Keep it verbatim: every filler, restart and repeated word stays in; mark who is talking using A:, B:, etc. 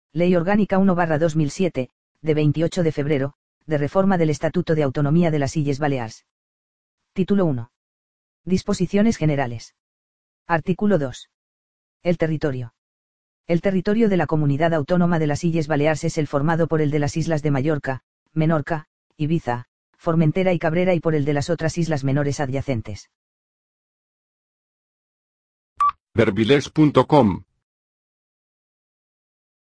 A: Ley Orgánica uno barra dos mil siete, de veintiocho de febrero, de reforma del Estatuto de Autonomía de las Illes Balears. Título uno. Disposiciones generales. Artículo dos. El territorio. El territorio de la Comunidad Autónoma de las Illes Balears es el formado por el de las islas de Mallorca, Menorca, Ibiza, Formentera y Cabrera y por el de las otras islas menores adyacentes.
B: Verbiles punto com